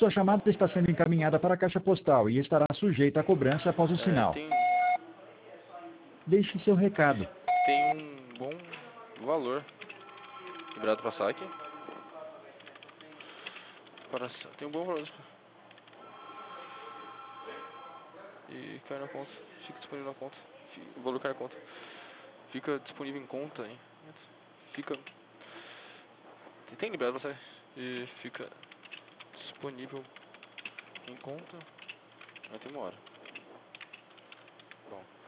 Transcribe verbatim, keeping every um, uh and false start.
Sua chamada está sendo encaminhada para a caixa postal e estará sujeita a cobrança após o É, sinal. tem, Deixe seu recado. tem um bom valor liberado para saque. Para, tem um bom valor. E cai na conta. Fica disponível na conta. Fica, o valor cai na conta. Fica disponível em conta, hein? Fica. Tem liberado para saque. E fica disponível em conta. Vai ter uma hora. Bom.